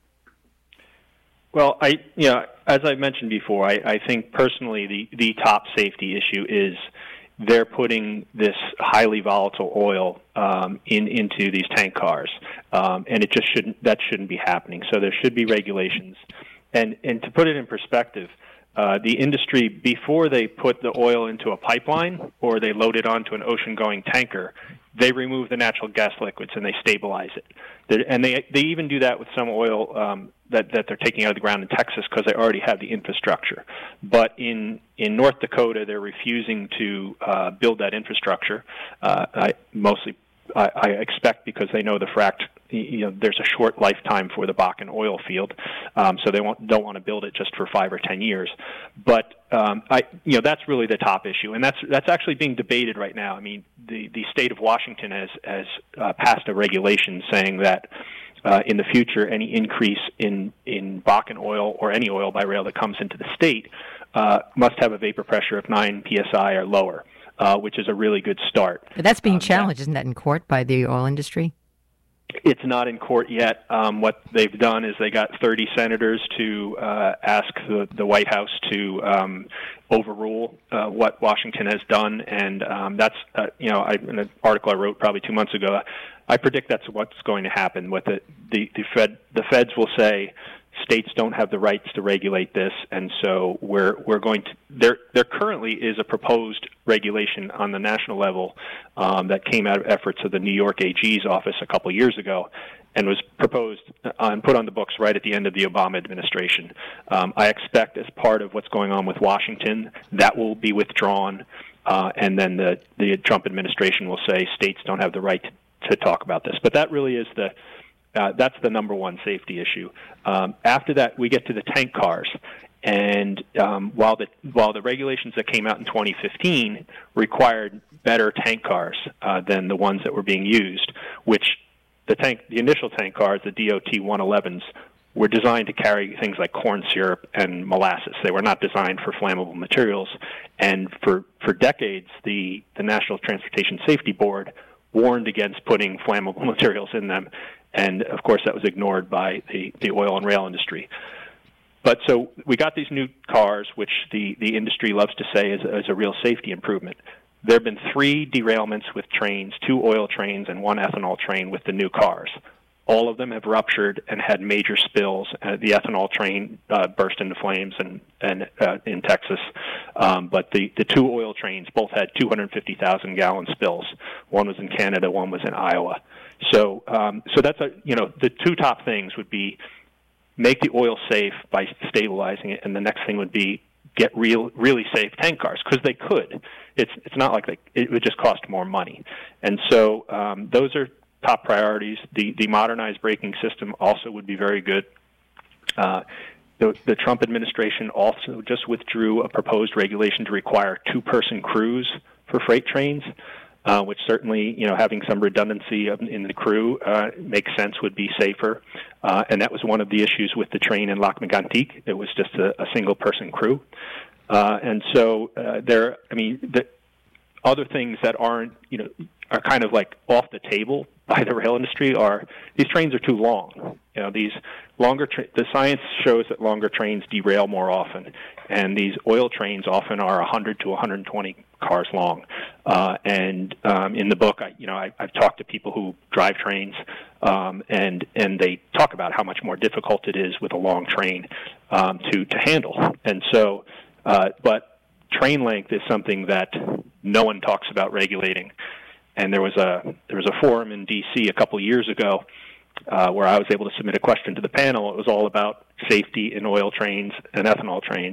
Well, I, you know, as I mentioned before, I, I think personally the, the top safety issue is they're putting this highly volatile oil um, in into these tank cars, um, and it just shouldn't. That shouldn't be happening. So there should be regulations, and and to put it in perspective. Uh, the industry, before they put the oil into a pipeline or they load it onto an ocean-going tanker, they remove the natural gas liquids and they stabilize it. They're, and they they even do that with some oil um, that, that they're taking out of the ground in Texas because they already have the infrastructure. But in, in North Dakota, they're refusing to uh, build that infrastructure, uh, I, mostly I, I expect because they know the fracked, you know, there's a short lifetime for the Bakken oil field, um, so they won't, don't want to build it just for five or ten years. But um, I, you know, that's really the top issue, and that's that's actually being debated right now. I mean, the, the state of Washington has has uh, passed a regulation saying that uh, in the future, any increase in in Bakken oil or any oil by rail that comes into the state uh, must have a vapor pressure of nine P S I or lower. Uh, which is a really good start. But that's being um, challenged, that, isn't that, in court by the oil industry? It's not in court yet. Um, what they've done is they got thirty senators to uh, ask the, the White House to um, overrule uh, what Washington has done, and um, that's uh, you know I, in an article I wrote probably two months ago. I predict that's what's going to happen. With the the, the Fed, the feds will say states don't have the rights to regulate this, and so we're we're going to. There there currently is a proposed regulation on the national level um, that came out of efforts of the New York A G's office a couple years ago, and was proposed and put on the books right at the end of the Obama administration. Um, I expect, as part of what's going on with Washington, that will be withdrawn, uh, and then the the Trump administration will say states don't have the right to, to talk about this. But that really is the Uh, that's the number one safety issue. Um, after that, we get to the tank cars, and um, while the while the regulations that came out in twenty fifteen required better tank cars uh, than the ones that were being used, which the tank the initial tank cars, the D O T one elevens, were designed to carry things like corn syrup and molasses. They were not designed for flammable materials, and for for decades, the the National Transportation Safety Board warned against putting flammable materials in them. And, of course, that was ignored by the, the oil and rail industry. But so we got these new cars, which the, the industry loves to say is, is a real safety improvement. There have been three derailments with trains, two oil trains and one ethanol train with the new cars. All of them have ruptured and had major spills. Uh, the ethanol train uh, burst into flames and, and, uh, in Texas. Um, but the, the two oil trains both had two hundred fifty thousand gallon spills. One was in Canada, one was in Iowa. So, um, so that's a, you know, the two top things would be make the oil safe by stabilizing it, and the next thing would be get real, really safe tank cars, because they could. It's it's not like they, it would just cost more money. And so um, those are top priorities. The, the modernized braking system also would be very good. Uh, the, the Trump administration also just withdrew a proposed regulation to require two-person crews for freight trains, uh, which certainly, you know, having some redundancy in the crew uh, makes sense, would be safer. Uh, and that was one of the issues with the train in Lac-Mégantic. It was just a, a single-person crew. Uh, and so uh, there, I mean, the other things that aren't, you know, are kind of like off the table by the rail industry are these trains are too long. You know, these longer, tra- the science shows that longer trains derail more often, and these oil trains often are one hundred to one hundred twenty cars long. Uh, and um, in the book, I, you know, I, I've talked to people who drive trains, um, and and they talk about how much more difficult it is with a long train um, to to handle. And so, uh, but train length is something that no one talks about regulating. And there was a there was a forum in D C a couple years ago uh, where I was able to submit a question to the panel. It was all about safety in oil trains and ethanol trains,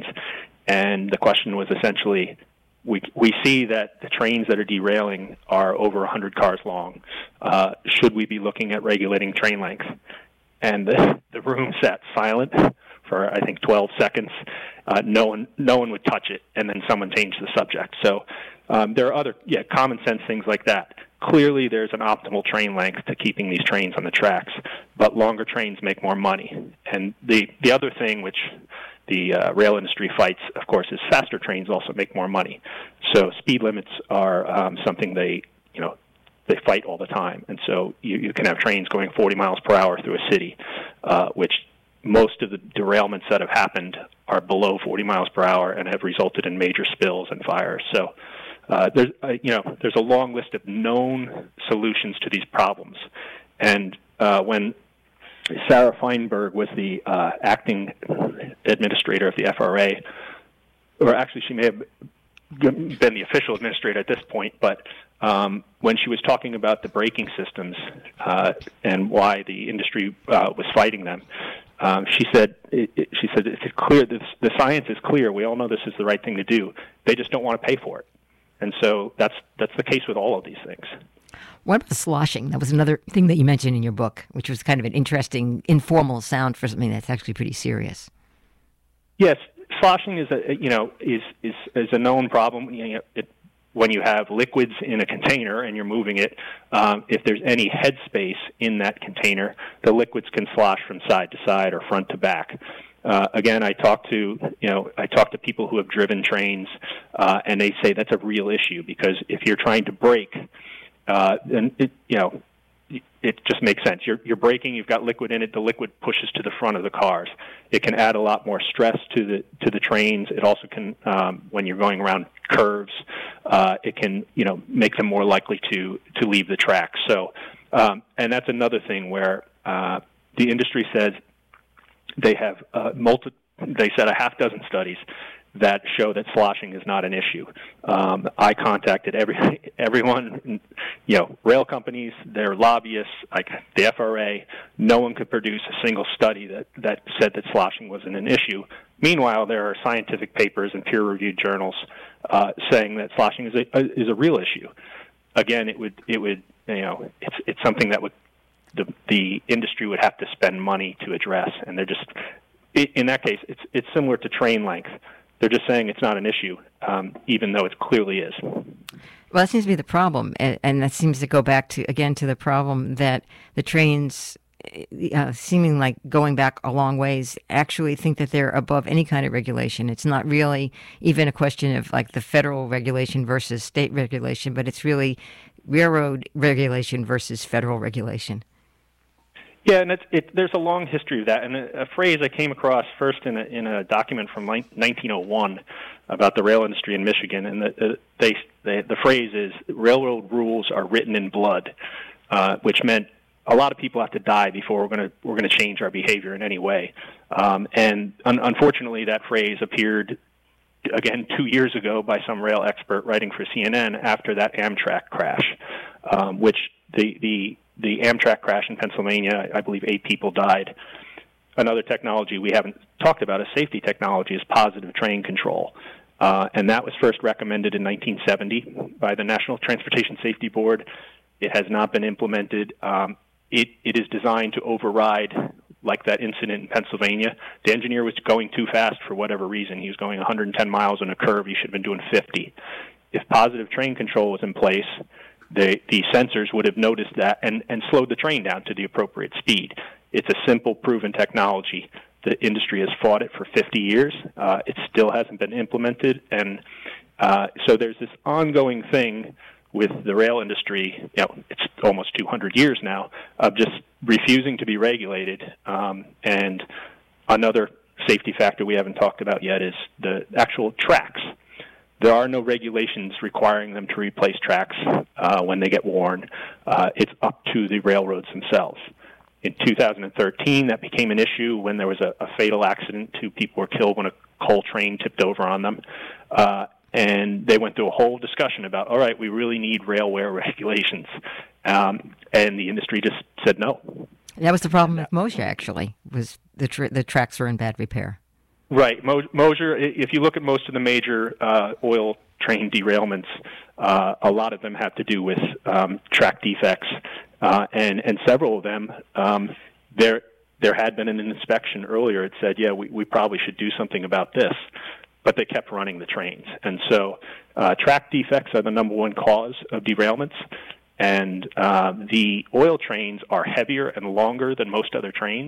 and the question was essentially, we we see that the trains that are derailing are over one hundred cars long. Uh, should we be looking at regulating train length? And the, the room sat silent for I think twelve seconds. Uh, no one no one would touch it, and then someone changed the subject. So. Um, there are other, yeah, common sense things like that. Clearly, there's an optimal train length to keeping these trains on the tracks, but longer trains make more money. And the the other thing which the uh, rail industry fights, of course, is faster trains also make more money. So speed limits are um, something they, you know, they fight all the time. And so you, you can have trains going forty miles per hour through a city, uh, which most of the derailments that have happened are below forty miles per hour and have resulted in major spills and fires. So. Uh, there's, uh, you know, there's a long list of known solutions to these problems, and uh, when Sarah Feinberg was the uh, acting administrator of the F R A, or actually she may have been the official administrator at this point, but um, when she was talking about the braking systems uh, and why the industry uh, was fighting them, um, she said, it, it, "She said it's clear. This, the science is clear. We all know this is the right thing to do. They just don't want to pay for it." And so that's that's the case with all of these things. What about sloshing? That was another thing that you mentioned in your book, which was kind of an interesting, informal sound for something that's actually pretty serious. Yes, sloshing is a you know is is, is a known problem. You know, it, when you have liquids in a container and you're moving it, um, if there's any headspace in that container, the liquids can slosh from side to side or front to back. Uh, again, I talk to you know I talk to people who have driven trains, uh, and they say that's a real issue because if you're trying to brake, uh, then it, you know it just makes sense. You're you're braking. You've got liquid in it. The liquid pushes to the front of the cars. It can add a lot more stress to the to the trains. It also can, um, when you're going around curves, uh, it can you know make them more likely to to leave the track. So, um, and that's another thing where uh, the industry says. They have uh, multi- They said a half dozen studies that show that sloshing is not an issue. Um, I contacted every everyone, you know, rail companies, their lobbyists, like the F R A. No one could produce a single study that, that said that sloshing wasn't an issue. Meanwhile, there are scientific papers and peer-reviewed journals uh, saying that sloshing is a is a real issue. Again, it would it would you know it's it's something that would. The, the industry would have to spend money to address, and they're just, in that case, it's it's similar to train length. They're just saying it's not an issue, um, even though it clearly is. Well, that seems to be the problem, and, and that seems to go back to, again, to the problem that the trains, uh, seeming like going back a long ways, actually think that they're above any kind of regulation. It's not really even a question of like the federal regulation versus state regulation, but it's really railroad regulation versus federal regulation. Yeah, and it's, it, there's a long history of that, and a, a phrase I came across first in a, in a document from nineteen oh one about the rail industry in Michigan, and the, they, they, the phrase is, railroad rules are written in blood, uh, which meant a lot of people have to die before we're going to we're going to change our behavior in any way. Um, and un- unfortunately, that phrase appeared again two years ago by some rail expert writing for C N N after that Amtrak crash, um, which the the The Amtrak crash in Pennsylvania, I believe eight people died. another technology we haven't talked about, a safety technology, is positive train control. Uh, and that was first recommended in nineteen seventy by the National Transportation Safety Board. It has not been implemented. Um, it, it is designed to override, like that incident in Pennsylvania. The engineer was going too fast for whatever reason. He was going one hundred ten miles on a curve. He should have been doing fifty. If positive train control was in place, the, the sensors would have noticed that and, and slowed the train down to the appropriate speed. It's a simple, proven technology. The industry has fought it for fifty years. Uh, it still hasn't been implemented. And uh, so there's this ongoing thing with the rail industry, you know, it's almost two hundred years now, of just refusing to be regulated. Um, and another safety factor we haven't talked about yet is the actual tracks. There are no regulations requiring them to replace tracks uh, when they get worn. Uh, it's up to the railroads themselves. In two thousand thirteen, that became an issue when there was a, a fatal accident. Two people were killed when a coal train tipped over on them. Uh, and they went through a whole discussion about, all right, we really need railway regulations. Um, and the industry just said no. That was the problem with Mosher, actually, was the, tr- the tracks were in bad repair. Right. Mo- Mosher, if you look at most of the major uh, oil train derailments, uh, a lot of them have to do with um, track defects. Uh, and, and several of them, um, there there had been an inspection earlier. It said, yeah, we, we probably should do something about this. But they kept running the trains. And so uh, track defects are the number one cause of derailments. And uh, the oil trains are heavier and longer than most other trains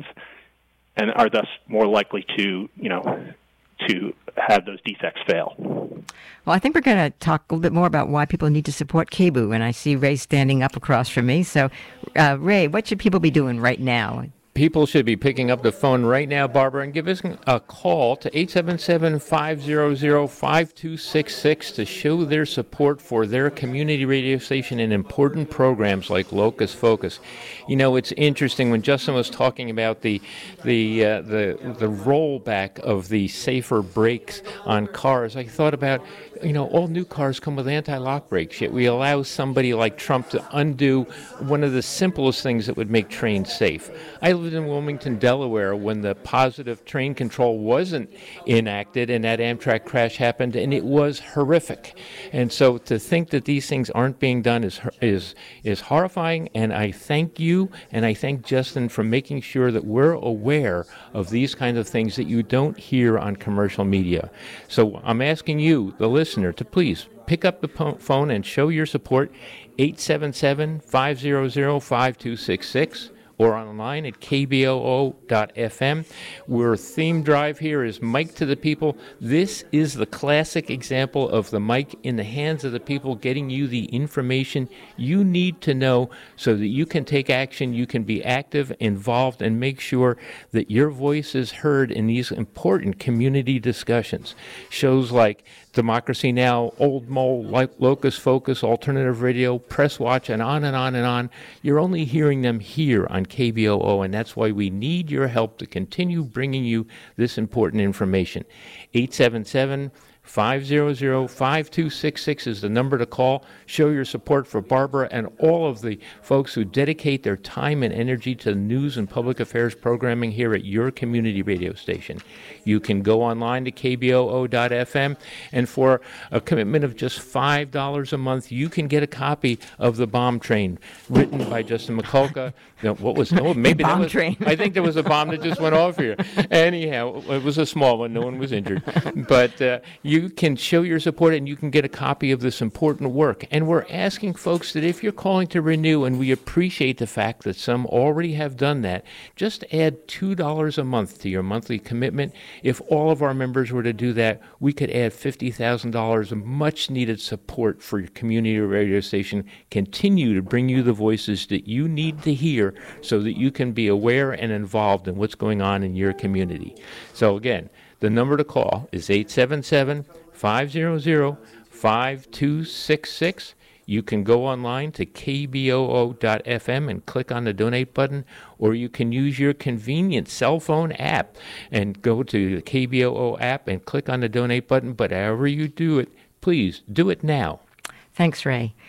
and are thus more likely to, you know, to have those defects fail. Well, I think we're going to talk a little bit more about why people need to support K B U, and I see Ray standing up across from me. So, uh, Ray, what should people be doing right now? People should be picking up the phone right now, Barbara, and give us a call to eight seven seven, five hundred, five two six six to show their support for their community radio station and important programs like Locus Focus. You know, it's interesting when Justin was talking about the the uh, the the rollback of the safer brakes on cars. I thought about, you know, all new cars come with anti-lock brakes, yet we allow somebody like Trump to undo one of the simplest things that would make trains safe. I lived in Wilmington, Delaware, when the positive train control wasn't enacted and that Amtrak crash happened, and it was horrific. And so to think that these things aren't being done is is is horrifying, and I thank you and I thank Justin for making sure that we're aware of these kinds of things that you don't hear on commercial media. So I'm asking you, the listener, to please pick up the po- phone and show your support, eight seven seven, five hundred, five two six six. Or online at K B O O dot F M. Our theme drive here is Mike to the People. This is the classic example of the mic in the hands of the people, getting you the information you need to know so that you can take action, you can be active, involved, and make sure that your voice is heard in these important community discussions. Shows like Democracy Now!, Old Mole, Locus Focus, Alternative Radio, Press Watch, and on and on and on. You're only hearing them here on K B O O, and that's why we need your help to continue bringing you this important information. eight seven seven, five hundred, five two six six is the number to call. Show your support for Barbara and all of the folks who dedicate their time and energy to news and public affairs programming here at your community radio station. You can go online to K B O O dot F M, and for a commitment of just five dollars a month, you can get a copy of The Bomb Train, written by Justin McCullough. You know, what was, oh, maybe bomb that was, train. I think there was a bomb that just went off here. Anyhow, it was a small one. No one was injured. But uh, you can show your support and you can get a copy of this important work. And we're asking folks that if you're calling to renew, and we appreciate the fact that some already have done that, just add two dollars a month to your monthly commitment. If all of our members were to do that, we could add fifty thousand dollars of much-needed support for your community radio station, continue to bring you the voices that you need to hear so that you can be aware and involved in what's going on in your community. So again, the number to call is eight seven seven, five hundred, five two six six. You can go online to K B O O dot F M and click on the donate button, or you can use your convenient cell phone app and go to the K B O O app and click on the donate button. But however you do it, please do it now. Thanks, Ray.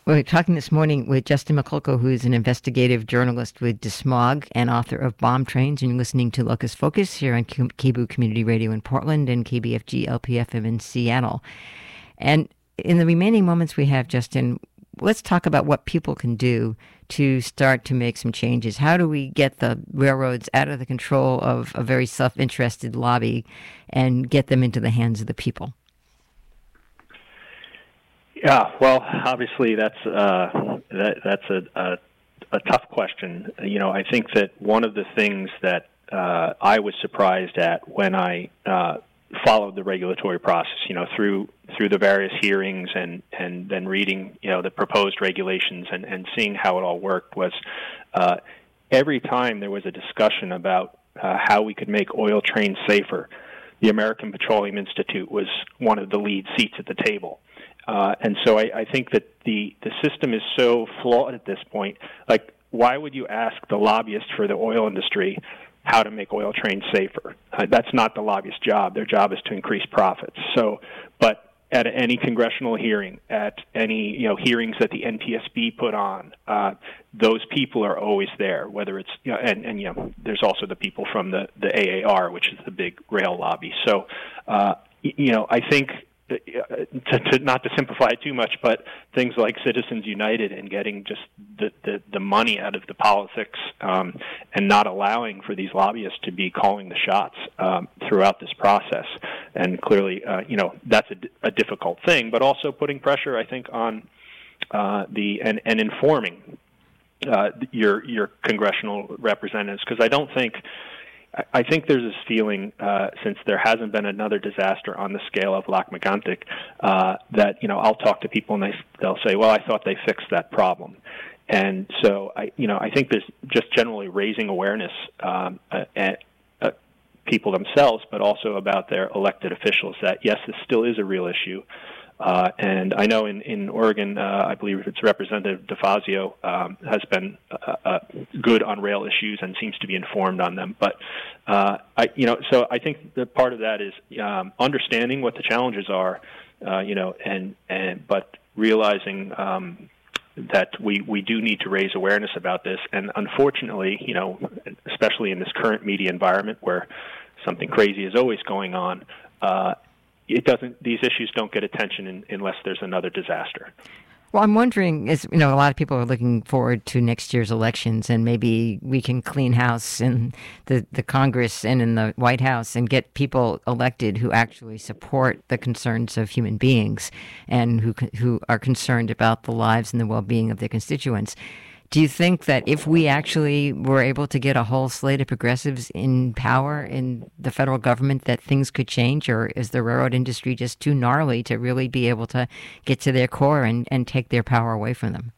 We're talking this morning with Justin Mikulka, who is an investigative journalist with DeSmog and author of Bomb Trains, and you're listening to Locus Focus here on Kibu Community Radio in Portland and K B F G L P F M in Seattle. And in the remaining moments we have, Justin, let's talk about what people can do to start to make some changes. How do we get the railroads out of the control of a very self-interested lobby and get them into the hands of the people? Yeah, well, obviously that's uh, that, that's a, a a tough question. You know, I think that one of the things that uh, I was surprised at when I uh, followed the regulatory process, you know, through through the various hearings and, and then reading, you know, the proposed regulations and, and seeing how it all worked was uh, every time there was a discussion about uh, how we could make oil trains safer, the American Petroleum Institute was one of the lead seats at the table. Uh, and so I, I think that the, the system is so flawed at this point. Like, why would you ask the lobbyist for the oil industry how to make oil trains safer? Uh, that's not the lobbyist's job. Their job is to increase profits. So, but at any congressional hearing, at any you know hearings that the N T S B put on, uh, those people are always there. Whether it's you know, and, and you know, there's also the people from the the A A R, which is the big rail lobby. So, uh, you know, I think. To, to not to simplify it too much, but things like Citizens United and getting just the, the, the money out of the politics um, and not allowing for these lobbyists to be calling the shots um, throughout this process. And clearly, uh, you know, that's a, a difficult thing, but also putting pressure, I think, on uh, the and, and informing uh, your your congressional representatives, because I don't think. I think there's this feeling, uh, since there hasn't been another disaster on the scale of Lac Megantic, uh, that, you know, I'll talk to people and they, they'll say, well, I thought they fixed that problem. And so, I, you know, I think there's just generally raising awareness um, at, at people themselves, but also about their elected officials that, yes, this still is a real issue. Uh, and I know in, in Oregon, uh, I believe it's Representative DeFazio um, has been uh, uh, good on rail issues and seems to be informed on them. But, uh, I, you know, so I think that part of that is um, understanding what the challenges are, uh, you know, and, and but realizing um, that we, we do need to raise awareness about this. And unfortunately, you know, especially in this current media environment where something crazy is always going on, uh, it doesn't. These issues don't get attention in, unless there's another disaster. Well, I'm wondering, is you know, a lot of people are looking forward to next year's elections, and maybe we can clean house in the, the Congress and in the White House and get people elected who actually support the concerns of human beings and who who are concerned about the lives and the well-being of their constituents. Do you think that if we actually were able to get a whole slate of progressives in power in the federal government, that things could change, or is the railroad industry just too gnarly to really be able to get to their core and, and take their power away from them?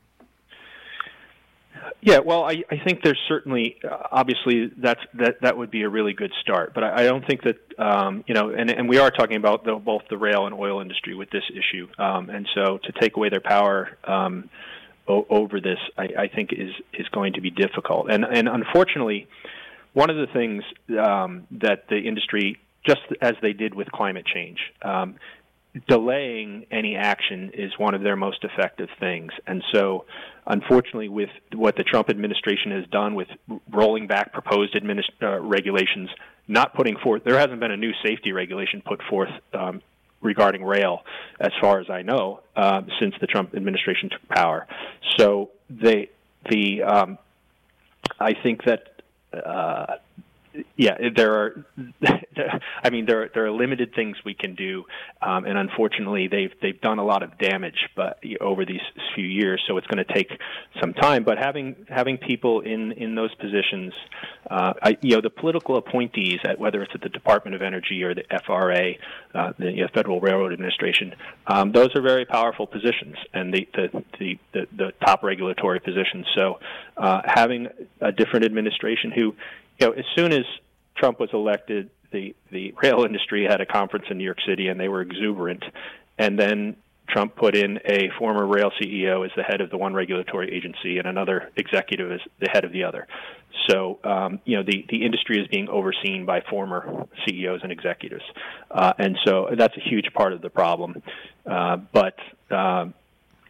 Yeah, well, I, I think there's certainly, uh, obviously, that's, that that would be a really good start. But I, I don't think that, um, you know, and, and we are talking about the, both the rail and oil industry with this issue. Um, and so to take away their power um, o- over this, I, I think is is going to be difficult. And, and unfortunately, one of the things um, that the industry, just as they did with climate change, um, delaying any action is one of their most effective things. And so, unfortunately, with what the Trump administration has done with rolling back proposed administ- uh, regulations, not putting forth, there hasn't been a new safety regulation put forth um, regarding rail, as far as I know, uh, since the Trump administration took power. So they, the, um, I think that, uh, yeah, there are. I mean, there are, there are limited things we can do, um, and unfortunately, they've they've done a lot of damage, but over these few years. So it's going to take some time. But having having people in, in those positions, uh, I, you know, the political appointees, at whether it's at the Department of Energy or the F R A, uh, the you know, Federal Railroad Administration, um, those are very powerful positions, and the the the, the, the top regulatory positions. So uh, having a different administration who, you know, as soon as Trump was elected, the, the rail industry had a conference in New York City, and they were exuberant. And then Trump put in a former rail C E O as the head of the one regulatory agency and another executive as the head of the other. So, um, you know, the, the industry is being overseen by former C E Os and executives. Uh, and so that's a huge part of the problem. Uh, but... Uh,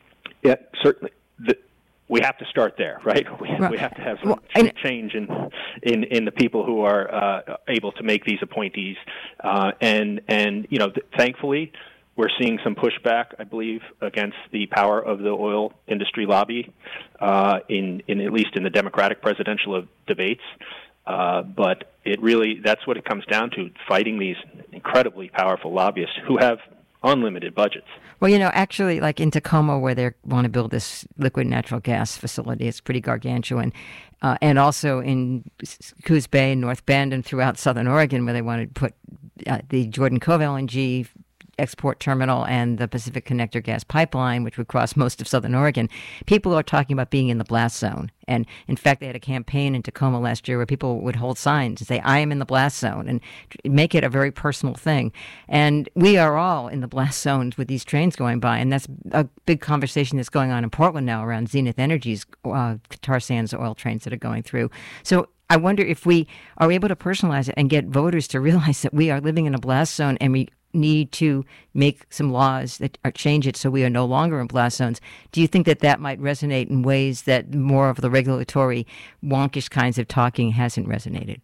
Yeah, certainly. The, we have to start there, right? We, well, we have to have some well, and, change in, in in the people who are uh, able to make these appointees, uh, and and you know, th- thankfully, we're seeing some pushback, I believe, against the power of the oil industry lobby, uh, in in at least in the Democratic presidential debates. Uh, but it really, that's what it comes down to, fighting these incredibly powerful lobbyists who have unlimited budgets. Well, you know, actually, like in Tacoma, where they want to build this liquid natural gas facility, it's pretty gargantuan. Uh, and also in Coos Bay and North Bend and throughout southern Oregon, where they want to put uh, the Jordan Cove L N G export terminal and the Pacific Connector gas pipeline, which would cross most of southern Oregon. People are talking about being in the blast zone. And in fact, they had a campaign in Tacoma last year where people would hold signs and say, I am in the blast zone, and make it a very personal thing. And we are all in the blast zones with these trains going by. And that's a big conversation that's going on in Portland now around Zenith Energy's uh, tar sands oil trains that are going through. So I wonder if we are able to personalize it and get voters to realize that we are living in a blast zone, and we need to make some laws that are change it so we are no longer in blast zones. Do you think that that might resonate in ways that more of the regulatory wonkish kinds of talking hasn't resonated?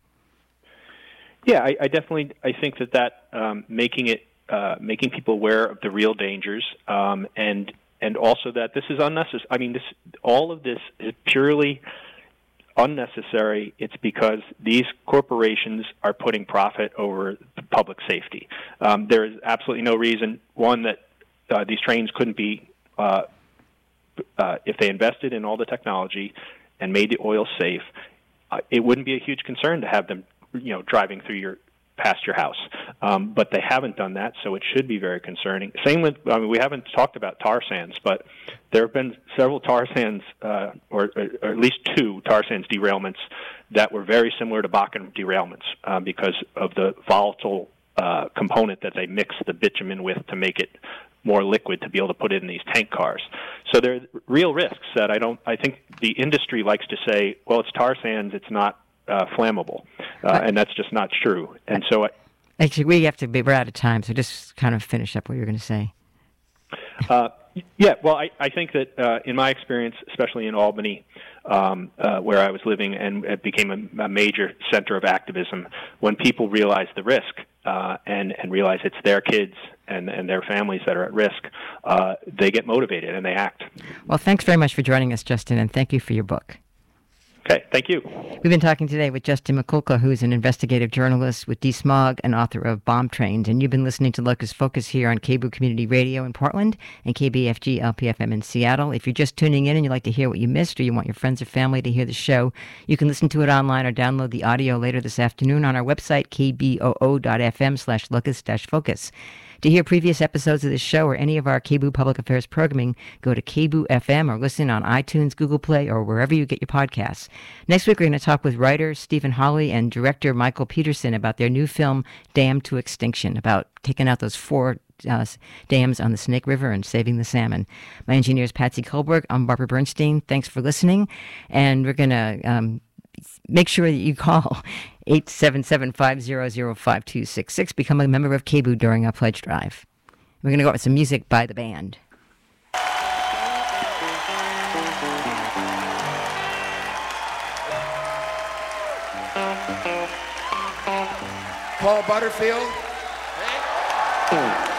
Yeah, I, I definitely I think that that um, making it uh, making people aware of the real dangers, um, and and also that this is unnecessary. I mean, this all of this is purely unnecessary. It's because these corporations are putting profit over public safety. Um, there is absolutely no reason, one, that uh, these trains couldn't be, uh, uh, if they invested in all the technology and made the oil safe, uh, it wouldn't be a huge concern to have them, you know, driving through your past your house. Um, but they haven't done that, so it should be very concerning. Same with, I mean, we haven't talked about tar sands, but there have been several tar sands, uh, or, or at least two tar sands derailments that were very similar to Bakken derailments uh, because of the volatile uh, component that they mix the bitumen with to make it more liquid to be able to put it in these tank cars. So there are real risks that I don't, I think the industry likes to say, well, it's tar sands, it's not Uh, flammable, uh, and that's just not true. And so, I, actually, we have to be we're out of time. So just kind of finish up what you were going to say. uh, yeah, well, I, I think that uh, in my experience, especially in Albany, um, uh, where I was living, and it became a, a major center of activism, when people realize the risk uh, and and realize it's their kids and and their families that are at risk, uh, they get motivated and they act. Well, thanks very much for joining us, Justin, and thank you for your book. Okay, thank you. We've been talking today with Justin Mikulka, who's an investigative journalist with DeSmog and author of Bomb Trains. And you've been listening to Locust Focus here on K B O O Community Radio in Portland and K B F G L P F M in Seattle. If you're just tuning in and you'd like to hear what you missed, or you want your friends or family to hear the show, you can listen to it online or download the audio later this afternoon on our website, k b o o dot f m slash locust dash focus. To hear previous episodes of this show or any of our K B O O Public Affairs programming, go to K B O O F M or listen on iTunes, Google Play, or wherever you get your podcasts. Next week, we're going to talk with writer Stephen Hawley and director Michael Peterson about their new film, Dammed to Extinction, about taking out those four uh, dams on the Snake River and saving the salmon. My engineer is Patsy Kohlberg. I'm Barbara Bernstein. Thanks for listening. And we're going to um, make sure that you call eight seven seven, five zero zero, five two six six. Become a member of K B O O during our pledge drive. We're going to go out with some music by the band. Paul Butterfield. Hey.